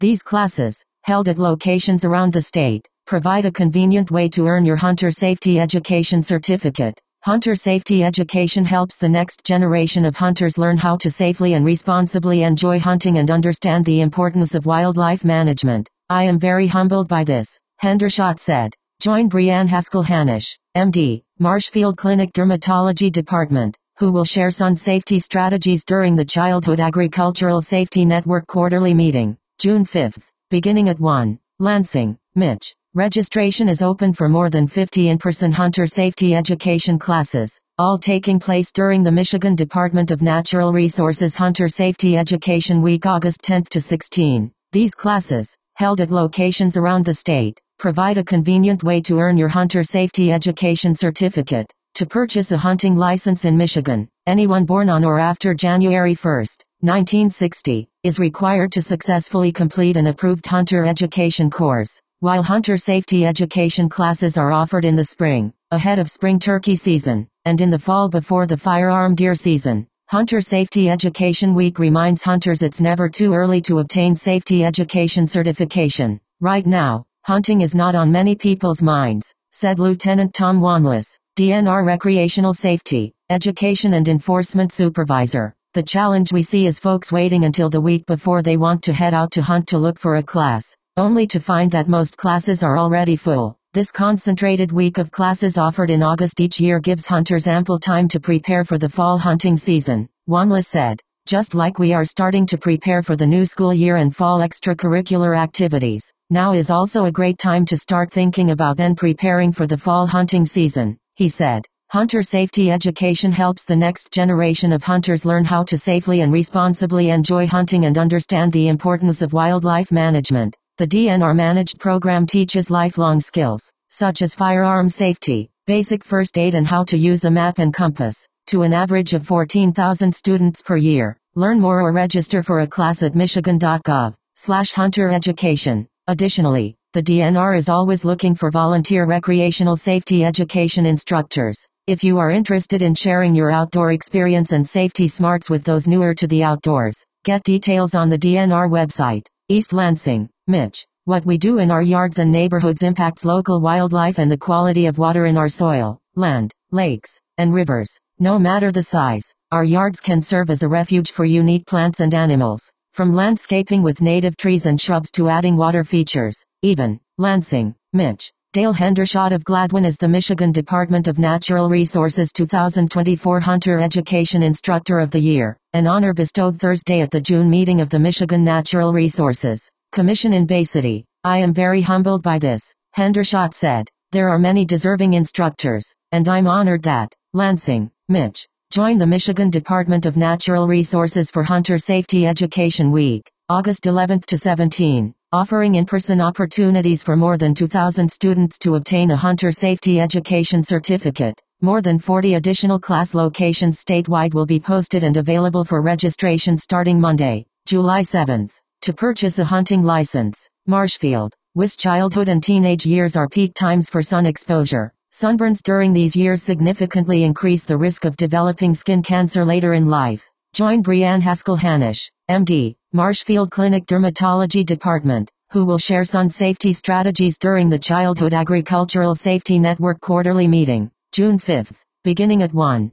These classes, held at locations around the state, provide a convenient way to earn your Hunter Safety Education certificate. Hunter Safety Education helps the next generation of hunters learn how to safely and responsibly enjoy hunting and understand the importance of wildlife management. I am very humbled by this, Hendershot said. Join Brianne Haskell-Hanish, MD, Marshfield Clinic Dermatology Department, who will share sun safety strategies during the Childhood Agricultural Safety Network quarterly meeting, June 5, beginning at 1. Lansing, Mich. Registration is open for more than 50 in-person hunter safety education classes, all taking place during the Michigan Department of Natural Resources Hunter Safety Education Week August 10 to 16. These classes, held at locations around the state, provide a convenient way to earn your Hunter Safety Education certificate. To purchase a hunting license in Michigan, anyone born on or after January 1, 1960, is required to successfully complete an approved hunter education course. While hunter safety education classes are offered in the spring, ahead of spring turkey season, and in the fall before the firearm deer season, Hunter Safety Education Week reminds hunters it's never too early to obtain safety education certification. Right now, hunting is not on many people's minds, said Lieutenant Tom Wanless, DNR Recreational Safety, Education and Enforcement Supervisor. The challenge we see is folks waiting until the week before they want to head out to hunt to look for a class, only to find that most classes are already full. This concentrated week of classes offered in August each year gives hunters ample time to prepare for the fall hunting season, Wanless said. Just like we are starting to prepare for the new school year and fall extracurricular activities, now is also a great time to start thinking about and preparing for the fall hunting season, he said. Hunter safety education helps the next generation of hunters learn how to safely and responsibly enjoy hunting and understand the importance of wildlife management. The DNR managed program teaches lifelong skills, such as firearm safety, basic first aid and how to use a map and compass, to an average of 14,000 students per year. Learn more or register for a class at michigan.gov/huntereducation. Additionally, the DNR is always looking for volunteer recreational safety education instructors. If you are interested in sharing your outdoor experience and safety smarts with those newer to the outdoors, get details on the DNR website. East Lansing, Mich. What we do in our yards and neighborhoods impacts local wildlife and the quality of water in our soil, land, lakes, and rivers. No matter the size, our yards can serve as a refuge for unique plants and animals. From landscaping with native trees and shrubs to adding water features. Even, Lansing, Mich. Dale Hendershot of Gladwin is the Michigan Department of Natural Resources 2024 Hunter Education Instructor of the Year, an honor bestowed Thursday at the June meeting of the Michigan Natural Resources Commission in Bay City. I am very humbled by this, Hendershot said. There are many deserving instructors, and I'm honored that Lansing, Mich. Join the Michigan Department of Natural Resources for Hunter Safety Education Week, August 11 to 17. Offering in-person opportunities for more than 2,000 students to obtain a Hunter Safety Education certificate. More than 40 additional class locations statewide will be posted and available for registration starting Monday, July 7. To purchase a hunting license, Marshfield, Wis. Childhood and teenage years are peak times for sun exposure. Sunburns during these years significantly increase the risk of developing skin cancer later in life. Join Brianne Haskell-Hanish, MD, Marshfield Clinic Dermatology Department, who will share sun safety strategies during the Childhood Agricultural Safety Network quarterly meeting, June 5, beginning at 1.